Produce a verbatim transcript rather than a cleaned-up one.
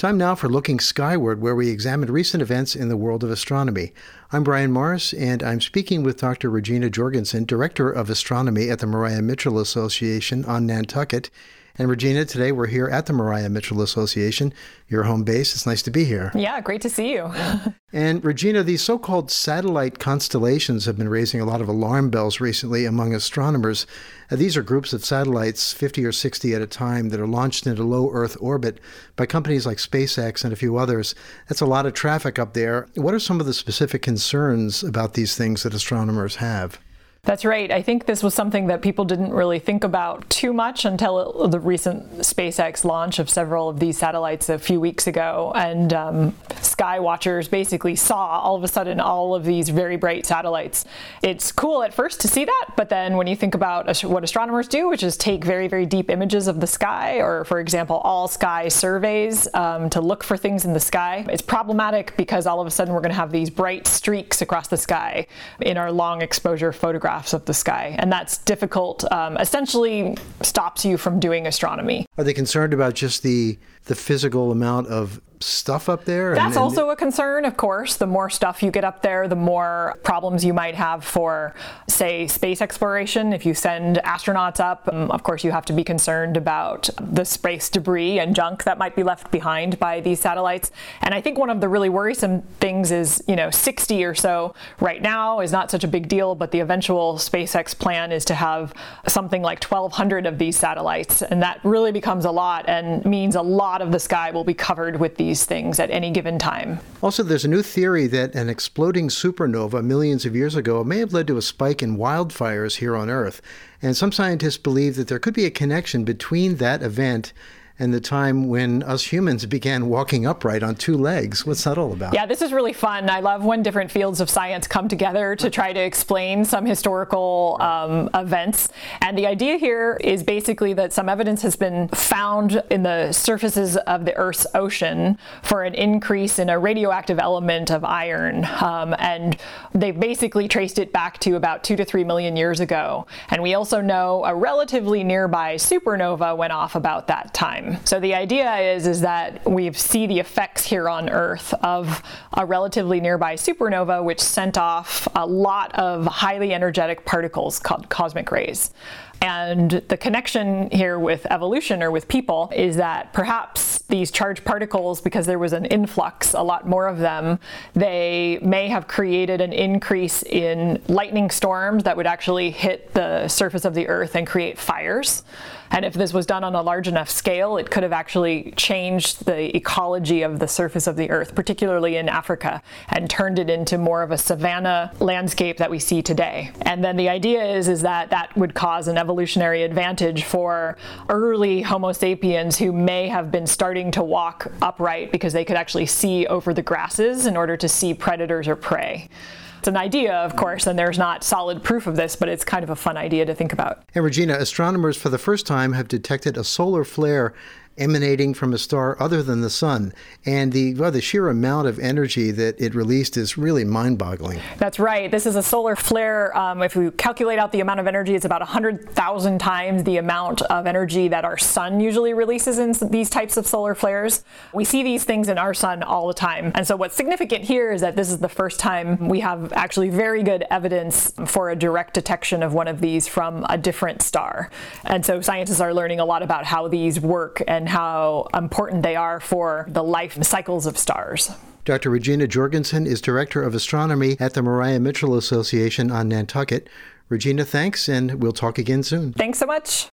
Time now for Looking Skyward, where we examine recent events in the world of astronomy. I'm Brian Morris, and I'm speaking with Doctor Regina Jorgensen, Director of Astronomy at the Maria Mitchell Association on Nantucket. And Regina, today we're here at the Maria Mitchell Association, your home base. It's nice to be here. Yeah, great to see you. And Regina, these so-called satellite constellations have been raising a lot of alarm bells recently among astronomers. Uh, these are groups of satellites, fifty or sixty at a time, that are launched into low Earth orbit by companies like SpaceX and a few others. That's a lot of traffic up there. What are some of the specific concerns about these things that astronomers have? That's right. I think this was something that people didn't really think about too much until the recent SpaceX launch of several of these satellites a few weeks ago. And um, sky watchers basically saw all of a sudden all of these very bright satellites. It's cool at first to see that, but then when you think about what astronomers do, which is take very, very deep images of the sky, or for example, all sky surveys um, to look for things in the sky, it's problematic because all of a sudden we're going to have these bright streaks across the sky in our long exposure photographs of the sky, and that's difficult, um, essentially stops you from doing astronomy. Are they concerned about just the the physical amount of stuff up there? That's and, and also a concern, of course. The more stuff you get up there, the more problems you might have for, say, space exploration. If you send astronauts up, um, of course, you have to be concerned about the space debris and junk that might be left behind by these satellites. And I think one of the really worrisome things is, you know, sixty or so right now is not such a big deal, but the eventual SpaceX plan is to have something like twelve hundred of these satellites. And that really becomes a lot and means a lot of the sky will be covered with these things at any given time. Also, there's a new theory that an exploding supernova millions of years ago may have led to a spike in wildfires here on Earth. And some scientists believe that there could be a connection between that event and the time when us humans began walking upright on two legs. What's that all about? Yeah, this is really fun. I love when different fields of science come together to try to explain some historical um, events. And the idea here is basically that some evidence has been found in the surfaces of the Earth's ocean for an increase in a radioactive element of iron. Um, and they've basically traced it back to about two to three million years ago. And we also know a relatively nearby supernova went off about that time. So the idea is, is that we see the effects here on Earth of a relatively nearby supernova, which sent off a lot of highly energetic particles called cosmic rays. And the connection here with evolution, or with people, is that perhaps these charged particles, because there was an influx, a lot more of them, they may have created an increase in lightning storms that would actually hit the surface of the Earth and create fires. And if this was done on a large enough scale, it could have actually changed the ecology of the surface of the Earth, particularly in Africa, and turned it into more of a savanna landscape that we see today. And then the idea is, is that that would cause an evolutionary advantage for early Homo sapiens who may have been starting to walk upright because they could actually see over the grasses in order to see predators or prey. It's an idea, of course, and there's not solid proof of this, but it's kind of a fun idea to think about. And Regina, astronomers for the first time have detected a solar flare emanating from a star other than the sun. And the, well, the sheer amount of energy that it released is really mind-boggling. That's right. This is a solar flare. Um, if we calculate out the amount of energy, it's about one hundred thousand times the amount of energy that our sun usually releases in these types of solar flares. We see these things in our sun all the time. And so what's significant here is that this is the first time we have actually very good evidence for a direct detection of one of these from a different star. And so scientists are learning a lot about how these work and and how important they are for the life cycles of stars. Doctor Regina Jorgensen is Director of Astronomy at the Maria Mitchell Association on Nantucket. Regina, thanks, and we'll talk again soon. Thanks so much.